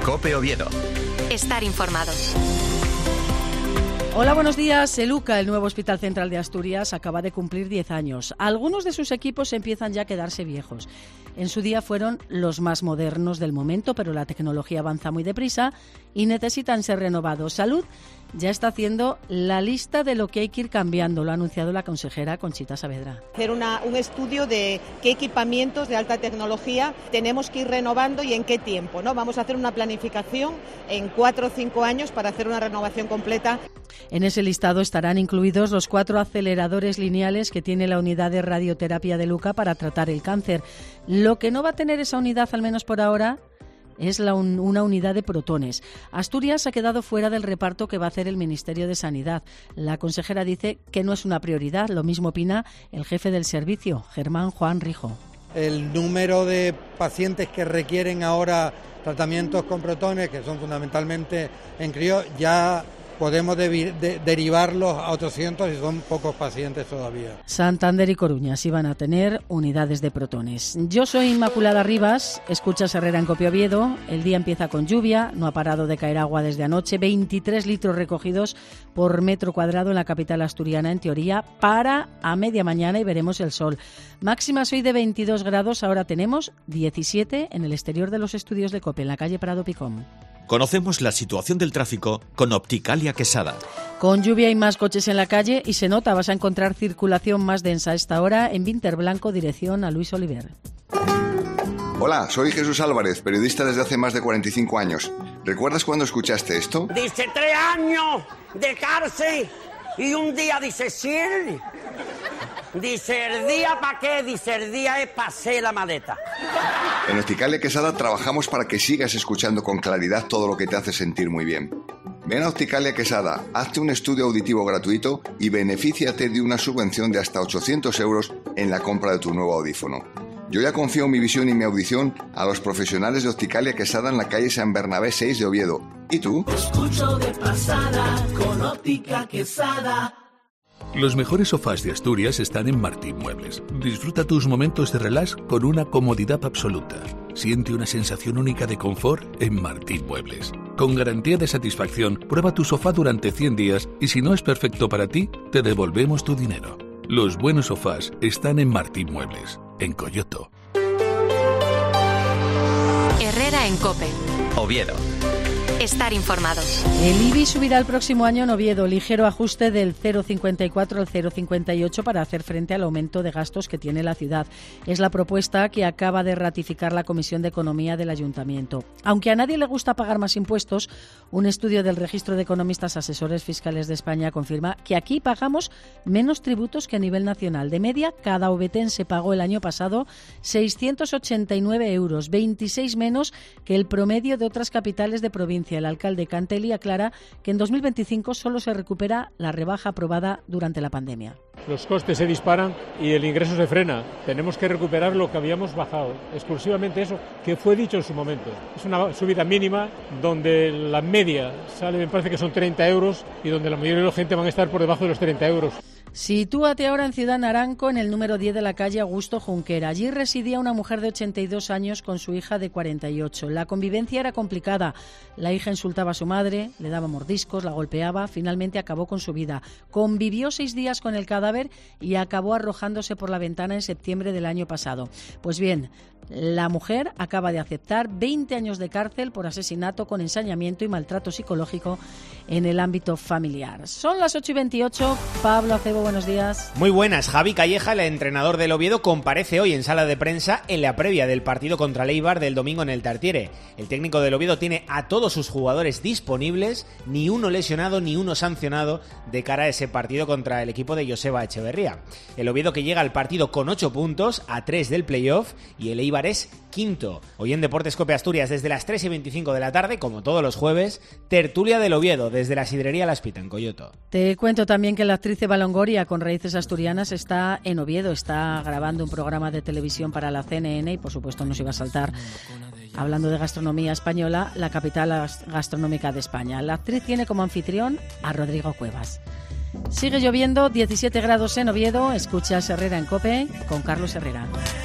COPE Oviedo. Estar informados. Hola, buenos días. El UCA, el nuevo Hospital Central de Asturias, acaba de cumplir 10 años. Algunos de sus equipos empiezan ya a quedarse viejos. En su día fueron los más modernos del momento, pero la tecnología avanza muy deprisa y necesitan ser renovados. Salud ya está haciendo la lista de lo que hay que ir cambiando, lo ha anunciado la consejera Conchita Saavedra. Hacer un estudio de qué equipamientos de alta tecnología tenemos que ir renovando y en qué tiempo, ¿no? Vamos a hacer una planificación en 4 o 5 años para hacer una renovación completa. En ese listado estarán incluidos los 4 aceleradores lineales que tiene la unidad de radioterapia de Luca para tratar el cáncer. Lo que no va a tener esa unidad, al menos por ahora, es una unidad de protones. Asturias ha quedado fuera del reparto que va a hacer el Ministerio de Sanidad. La consejera dice que no es una prioridad. Lo mismo opina el jefe del servicio, Germán Juan Rijo. El número de pacientes que requieren ahora tratamientos con protones, que son fundamentalmente en crío, ya podemos derivarlos a otros cientos y son pocos pacientes todavía. Santander y Coruña sí van a tener unidades de protones. Yo soy Inmaculada Rivas, escuchas Herrera en COPE Oviedo. El día empieza con lluvia, no ha parado de caer agua desde anoche. 23 litros recogidos por metro cuadrado en la capital asturiana. En teoría, para a media mañana y veremos el sol. Máximas hoy de 22 grados, ahora tenemos 17 en el exterior de los estudios de COPE, en la calle Prado Picón. Conocemos la situación del tráfico con Opticalia Quesada. Con lluvia hay más coches en la calle y se nota, vas a encontrar circulación más densa a esta hora en Vinterblanco, dirección a Luis Oliver. Hola, soy Jesús Álvarez, periodista desde hace más de 45 años. ¿Recuerdas cuando escuchaste esto? Dice 3 años de cárcel y un día dice 100. Dice, ¿el día para qué? Dice, el día es para hacer la maleta. En Opticalia Quesada trabajamos para que sigas escuchando con claridad todo lo que te hace sentir muy bien. Ven a Opticalia Quesada, hazte un estudio auditivo gratuito y benefíciate de una subvención de hasta 800 euros en la compra de tu nuevo audífono. Yo ya confío mi visión y mi audición a los profesionales de Opticalia Quesada en la calle San Bernabé 6 de Oviedo. ¿Y tú? Escucho de pasada con Óptica Quesada. Los mejores sofás de Asturias están en Martín Muebles. Disfruta tus momentos de relax con una comodidad absoluta. Siente una sensación única de confort en Martín Muebles. Con garantía de satisfacción, prueba tu sofá durante 100 días y si no es perfecto para ti, te devolvemos tu dinero. Los buenos sofás están en Martín Muebles, en Coyoto. Herrera en COPE Oviedo. Estar informados. El IBI subirá el próximo año en Oviedo, ligero ajuste del 0,54 al 0,58 para hacer frente al aumento de gastos que tiene la ciudad. Es la propuesta que acaba de ratificar la Comisión de Economía del Ayuntamiento. Aunque a nadie le gusta pagar más impuestos, un estudio del Registro de Economistas Asesores Fiscales de España confirma que aquí pagamos menos tributos que a nivel nacional. De media, cada ovetense pagó el año pasado 689 euros, 26 menos que el promedio de otras capitales de provincia. El alcalde Cantelli aclara que en 2025 solo se recupera la rebaja aprobada durante la pandemia. Los costes se disparan y el ingreso se frena. Tenemos que recuperar lo que habíamos bajado. Exclusivamente eso que fue dicho en su momento. Es una subida mínima donde la media sale, me parece que son 30 euros y donde la mayoría de la gente van a estar por debajo de los 30 euros. Sitúate ahora en Ciudad Naranco, en el número 10 de la calle Augusto Junquera. Allí residía una mujer de 82 años con su hija de 48. La convivencia era complicada. La hija insultaba a su madre, le daba mordiscos, la golpeaba. Finalmente acabó con su vida. Convivió 6 días con el cadáver y acabó arrojándose por la ventana en septiembre del año pasado. Pues bien, la mujer acaba de aceptar 20 años de cárcel por asesinato con ensañamiento y maltrato psicológico en el ámbito familiar. Son las 8:28. Pablo Acebo, buenos días. Muy buenas. Javi Calleja, el entrenador del Oviedo, comparece hoy en sala de prensa en la previa del partido contra el Eibar del domingo en el Tartiere. El técnico del Oviedo tiene a todos sus jugadores disponibles, ni uno lesionado ni uno sancionado de cara a ese partido contra el equipo de Joseba Echeverría. El Oviedo que llega al partido con 8 puntos, a 3 del playoff, y el Eibar es quinto. Hoy en Deportes COPE Asturias, desde las 3:25 de la tarde, como todos los jueves, tertulia del Oviedo, desde la sidrería La Espita, en Coyoto. Te cuento también que la actriz Eva Longoria, con raíces asturianas, está en Oviedo, está grabando un programa de televisión para la CNN y, por supuesto, nos iba a saltar, hablando de gastronomía española, la capital gastronómica de España. La actriz tiene como anfitrión a Rodrigo Cuevas. Sigue lloviendo, 17 grados en Oviedo. Escuchas Herrera en COPE con Carlos Herrera.